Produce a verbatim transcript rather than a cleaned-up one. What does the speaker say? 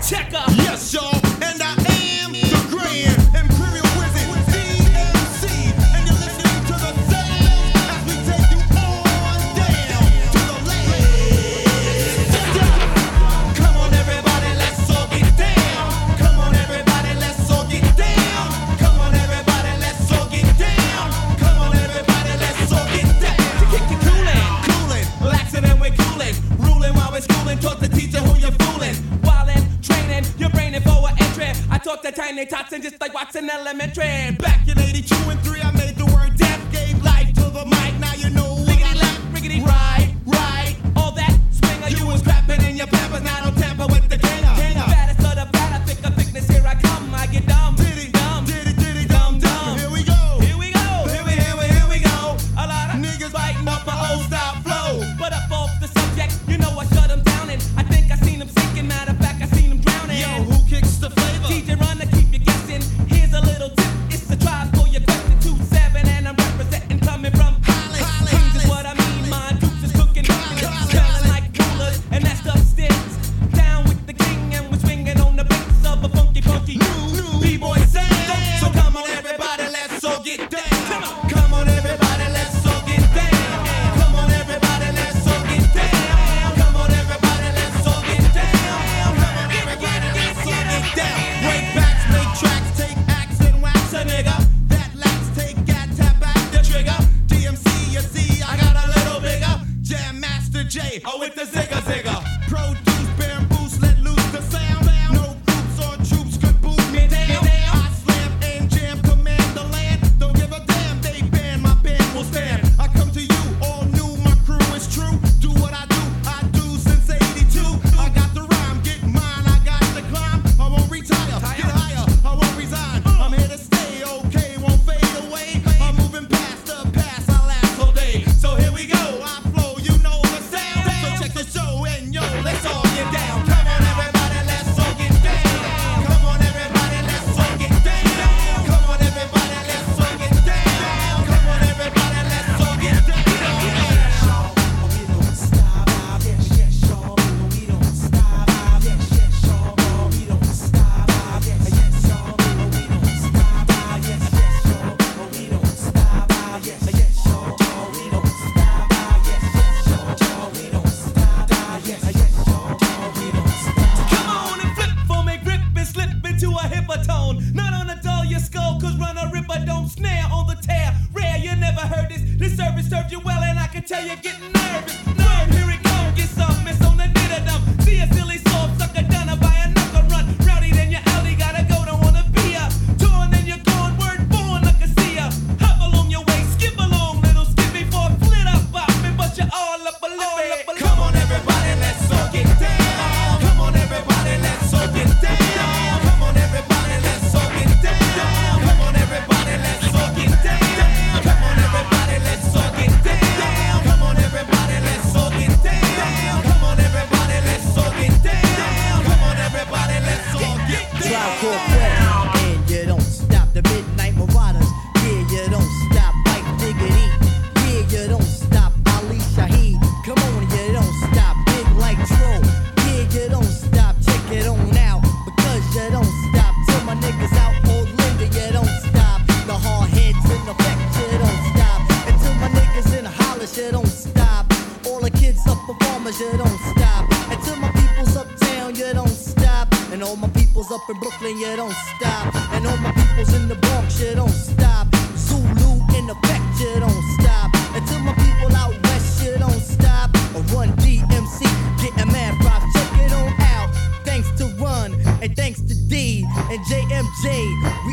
checker. Yes, y'all, and I am the Grand Imperial Wizard, D M C, and you're listening to the sound as we take you on down to the land. Come on, everybody, let's all get down. Come on, everybody, let's all get down. Come on, everybody, let's all get down. Come on, everybody, let's all get down. To kick you coolin', Coolin', relaxing and we're coolin', ruling while we're schooling. Taught the teacher who you're fooling, wildin', training, you're braining for an entry. I taught the tiny tots and just like Watson Elementary. back in eighty-two and three, I made the word death, gave life to the mic. Now you know what I Liggity like. left, riggedy Right, right. all that swinger. You was crapping in your pampers, now don't tamper with the king. King. Fattest of the fat, I pick a thickness, here I come, I get dumb, Diddy, dumb, diddy, diddy, dum, dum. Here we go. Here we go, Here we, here we, here we go. a lot of Niggas biting up an old style flow. but up off the subject, you know I shut them down and I think I seen them sinking, matter of fact I seen them drowning. Yo, who kicks the flavor? D J Run to keep you guessing, here's a little tip, it's a try for your question, two seven and I'm representing coming from Hollis, Hollis, Hollis. is what I mean, my dukes is cooking, Hollis. smelling like coolers, and that's upstairs, down with the king and we're swinging on the brakes of a funky, funky New, new B-boy sound. So come on, everybody, let's all get down. Come on. Come on, everybody, let's all get down. Come on, everybody, let's all get down. Come on, everybody, let's all get down. Come on, everybody, let's all get down. Break backs, make tracks, take axe and wax a nigga. That lax, take gat, tap back the trigger. D M C, you see, I got a little bigger. Jam Master J, oh, with the zigga zigga. Produce, bamboos, let loose the sound. No groups or troops could boot me down. I slam and jam, command the land. Don't give a damn, they ban, my band will stand. I come to you, all new, my crew is true. Do what I do, I do since eighty-two. I got the rhyme, get mine, I got the climb. I won't retire, get higher, I won't resign. I'm here to stay, okay, won't fade away. I'm moving past the past, I last all day. So here we go, I flow, you know the sound. So check the show and yo, let's all get down. Come on, everybody, let's all get down. Come on, everybody, let's all get down. Come on, everybody, let's all get down. Come on, everybody, let's all get down. Come on and flip for me, grip and slip into a hipper tone. Not on a dull your skull, cause run a ripper don't snare on the tear. Rare, you never heard this. This service served you well, and I can tell you're getting nervous. Nerve, here it comes, get some miss on the did dumb. See a silly soft sucker done by a knuckle run. Rowdy, then you're outie, gotta go, don't wanna be ya. Torn, then you're gone, word born, I can see ya. Hop along your way, skip along, little skippy for a flit up, bop me, but you're all up a lippy. Come on, everybody, let's all get down. Come on, everybody, let's all get down. Come on, everybody, let's all get down. Come on, everybody, let's all get down. Come on, everybody, let's all get down. Come on, everybody, let's all get down. Come on, everybody, let's all get down. Come on, everybody, let's all get down. Tribe Called Quest, and you don't stop. The Midnight Marauders, yeah, you don't stop. Like Diggity, yeah, you don't stop. Ali Shaheed, come on, you don't stop. Big like Tro, yeah, you don't stop. Check it on out, because you don't stop. Till my niggas out old Linda, you don't stop. The hard heads in the back, you don't stop. Until my niggas in the Hollis, you don't stop. All the kids up performers, you don't stop. Until my people's uptown, you don't stop. And all my people's up in Brooklyn, you don't stop. And all my people's in the Bronx, you don't stop. Zulu in effect, you don't stop. Until my people out west, you don't stop. Or Run D M C, getting mad props, check it on out. Thanks to Run, and thanks to D, and J M J.